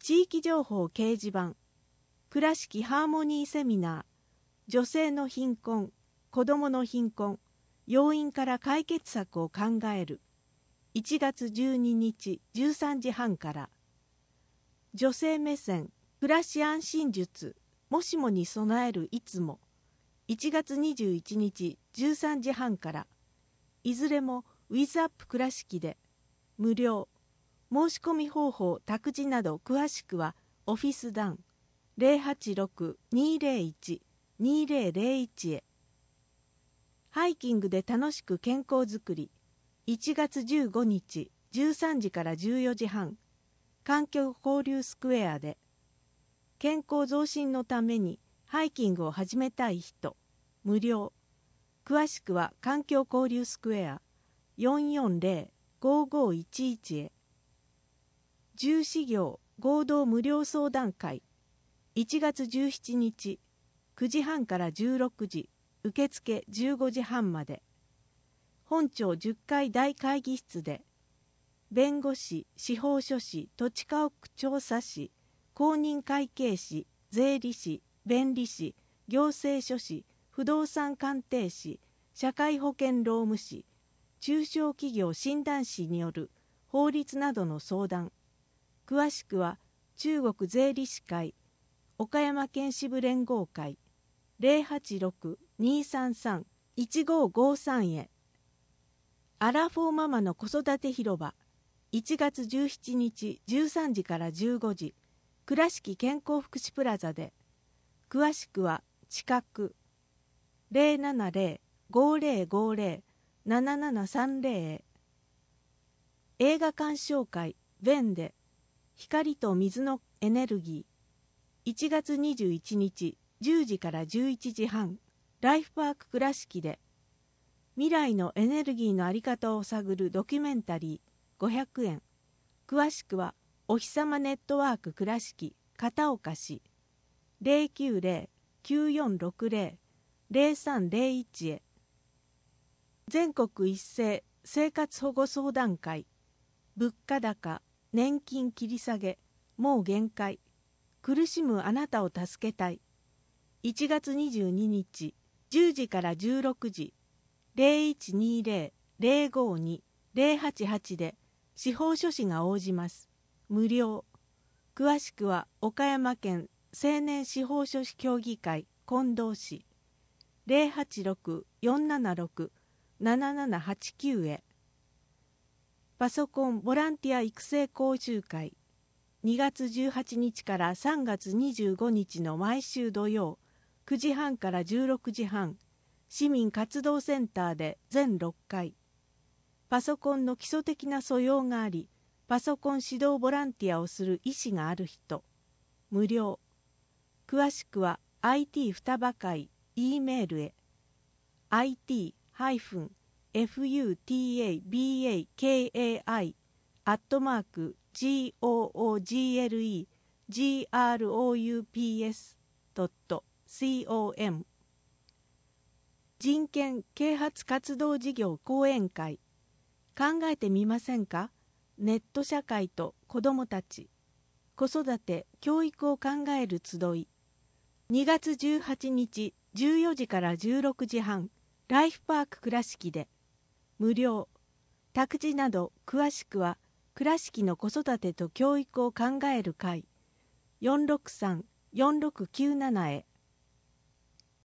地域情報掲示板、倉敷ハーモニーセミナー、女性の貧困、子どもの貧困、要因から解決策を考える。1月12日13時半から。女性目線、暮らし安心術、もしもに備えるいつも。1月21日13時半から。いずれもウィズアップ倉敷で無料。申し込み方法、託児など詳しくはオフィス団 086-201-2001 へ。ハイキングで楽しく健康づくり。1月15日13時から14時半。環境交流スクエアで。健康増進のためにハイキングを始めたい人。無料。詳しくは環境交流スクエア 440-5511 へ。重視業合同無料相談会。1月17日9時半から16時。受付15時半まで。本庁10階大会議室で弁護士、司法書士、土地家屋調査士、公認会計士、税理士、弁理士、行政書士、不動産鑑定士、社会保険労務士、中小企業診断士による法律などの相談。詳しくは中国税理士会、岡山県支部連合会 086-233-1553 へ。アラフォーママの子育て広場。1月17日13時から15時。倉敷健康福祉プラザで。詳しくは近く 070-5050-7730 へ。映画鑑賞会ベンで光と水のエネルギー。1月21日10時から11時半。ライフパーク倉敷で未来のエネルギーのあり方を探るドキュメンタリー500円。詳しくはお日さまネットワーク倉敷片岡市 090-9460-0301 へ。全国一斉生活保護相談会。物価高、年金切り下げ、もう限界。苦しむあなたを助けたい。1月22日10時から16時。0120-052-088 で司法書士が応じます。無料。詳しくは岡山県青年司法書士協議会近藤市 086-476-7789 へ。パソコンボランティア育成講習会。2月18日から3月25日の毎週土曜9時半から16時半。市民活動センターで全6回。パソコンの基礎的な素養があり、パソコン指導ボランティアをする意思がある人。無料。詳しくは IT 双葉会 E メールへ。it-fabakai@google-groups.com。人権啓発活動事業講演会。考えてみませんか？ネット社会と子どもたち。子育て・教育を考える集い。2月18日14時から16時半。ライフパーク倉敷で。無料。託児など詳しくは倉敷の子育てと教育を考える会。463-4697へ。